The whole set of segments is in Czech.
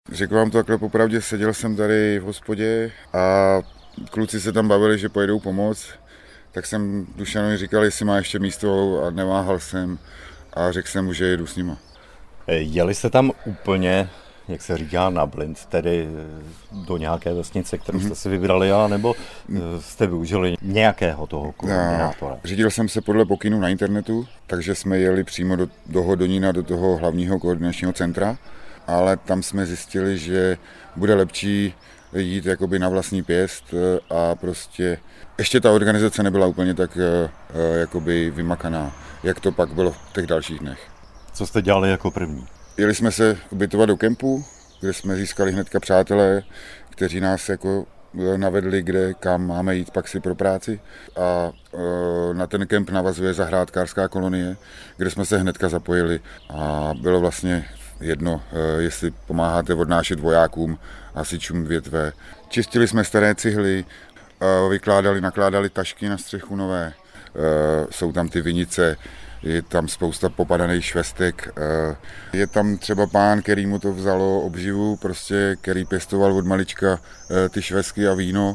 Řekl vám to takhle popravdě, seděl jsem tady v hospodě a kluci se tam bavili, že pojedou pomoct, tak jsem Dušanovi říkal, jestli má ještě místo a neváhal jsem a řekl jsem mu, že jedu s nima. Jeli jste tam úplně, jak se říká, na blind, tedy do nějaké vesnice, kterou jste si vybrali, nebo jste využili nějakého toho koordinátora? Řídil jsem se podle pokynů na internetu, takže jsme jeli přímo do Hodonína, do toho hlavního koordinačního centra, ale tam jsme zjistili, že bude lepší jít jakoby na vlastní pěst a prostě ještě ta organizace nebyla úplně tak jakoby vymakaná, jak to pak bylo v těch dalších dnech. Co jste dělali jako první? Jeli jsme se ubytovat do kempu, kde jsme získali hnedka přátelé, kteří nás jako navedli, kam máme jít pak si pro práci. A na ten kemp navazuje zahrádkářská kolonie, kde jsme se hnedka zapojili a bylo vlastně jedno, jestli pomáháte odnášet vojákům, hasičům větve. Čistili jsme staré cihly, nakládali tašky na střechu nové, jsou tam ty vinice, je tam spousta popadaných švestek. Je tam třeba pán, který mu to vzalo obživu, prostě, který pěstoval od malička ty švestky a víno,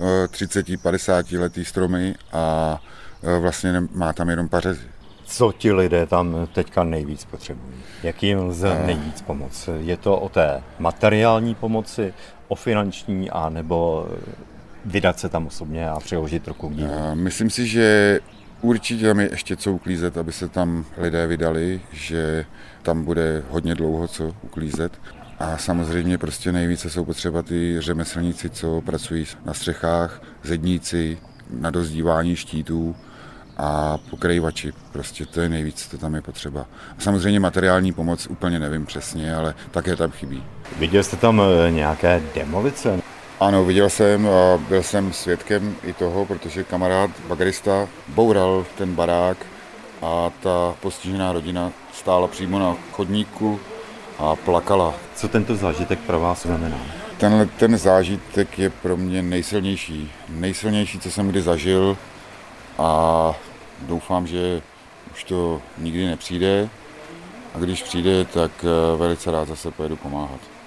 30-50 letý stromy a vlastně má tam jenom pařezy. Co ti lidé tam teďka nejvíc potřebují? Jak jim lze nejvíc pomoct? Je to o té materiální pomoci, o finanční, anebo vydat se tam osobně a přiložit ruku k dílu? Myslím si, že určitě tam je ještě co uklízet, aby se tam lidé vydali, že tam bude hodně dlouho co uklízet. A samozřejmě prostě nejvíce jsou potřeba ty řemeslníci, co pracují na střechách, zedníci, na dozdívání štítů a pokrývači. Prostě to je nejvíc, co tam je potřeba. A samozřejmě materiální pomoc úplně nevím přesně, ale také tam chybí. Viděl jste tam nějaké demolice? Ano, viděl jsem a byl jsem svědkem i toho, protože kamarád bagerista boural ten barák a ta postižená rodina stála přímo na chodníku a plakala. Co tento zážitek pro vás znamená? Ten zážitek je pro mě nejsilnější. Nejsilnější, co jsem kdy zažil a doufám, že už to nikdy nepřijde. A když přijde, tak velice rád zase pojedu pomáhat.